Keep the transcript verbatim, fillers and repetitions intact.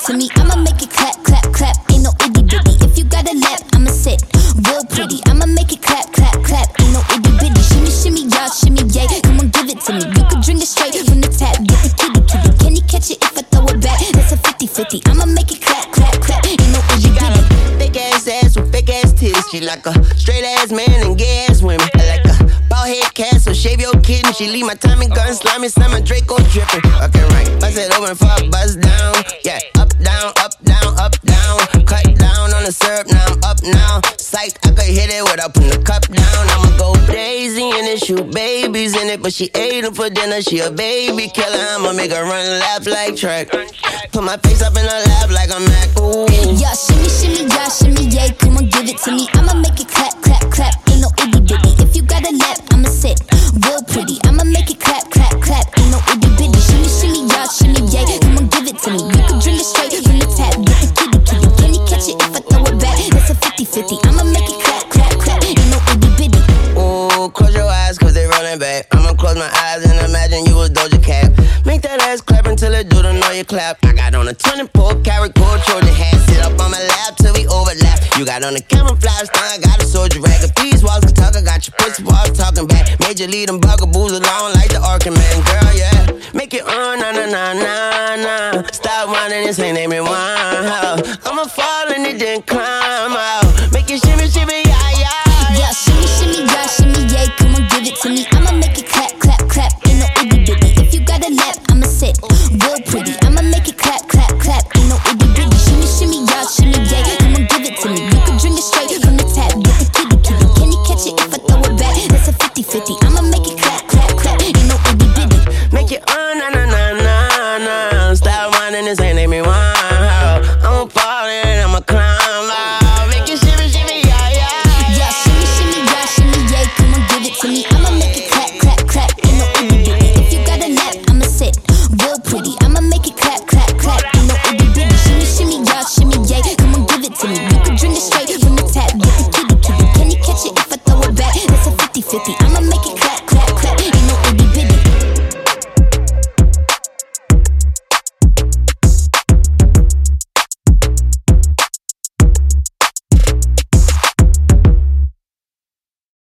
to me, I'ma make it clap, clap, clap. Ain't no itty bitty. If you got a lap, I'ma sit real pretty. I'ma make it clap, clap, clap. Ain't no itty bitty. Shimmy, shimmy, y'all, shimmy, yay. Come on, give it to me. You can drink it straight from the tap. Get the kitty, kitty. Can you catch it if I throw it back? That's a fifty fifty. I'ma make it clap, clap, clap. Ain't no itty bitty. Big ass ass with big ass titties. She like a straight ass man and gay ass women. I like a bald head cat, so shave your kitten. She leave my Tommy gun slimy, slimy Draco dripping. Okay, right. Bust it open for a buzz down. Yeah, up, down, up, down, up, down. Cut down on the syrup, now I'm up now. Psych, I could hit it without putting the cup down. I'ma go crazy in it, shoot babies in it. But she ate them for dinner, she a baby killer. I'ma make her run laugh like track. Put my face up in her lap like a Mac. Ooh. Yeah, shimmy, shimmy, yeah, shimmy, yay. Come on, give it to me. I'ma make it clap, clap, clap. Ain't no itty bitty. If you got a lap, I'ma sit real pretty. I'ma make it clap, clap, clap. Ain't no itty bitty. Shimmy, shimmy, yeah, shimmy, yay. Come on, give it to me. You can drink it straight from the tap. Get the kitty, kitty. Can you catch it if I throw it back? That's a fifty fifty. I'ma make it clap, clap, clap. Ain't no itty bitty. Ooh, close your eyes cause they running back. I'ma close my eyes and imagine you was Doja Cat. Make that ass clap until it do the know you clap. I got on a twenty-four karat gold Trojan hat. Sit up on my lap till we overlap. You got on a camouflage thong, I got a soldier rag. If these walls can talk, I got your pussy walls talking back. Made you lead them bugaboos along like the Arkin Man. Girl, yeah, make it on, na na na na na. Stop whining, this ain't me wine. I'ma fall and it then climb out. Make it shimmy, shimmy, yeah, yeah. Yeah, shimmy, shimmy, yeah, shimmy, yay. Come on, give it to me. I'ma make it clap, clap, clap. Ain't no itty bitty. If you got a lap, I'ma sit real pretty. I'ma make it clap, clap, clap. Ain't no itty bitty. Shimmy, shimmy, yeah, shimmy, yay. Come on, give it to me. You can drink it straight from the tap. Get the kitty, kitty. Can you catch it if I throw it back? That's a fifty fifty. I'ma make it clap, clap, clap. Ain't no itty bitty. Make it on, na na na na na. Stop whining, this ain't me wine. I'ma fall and I'ma climb.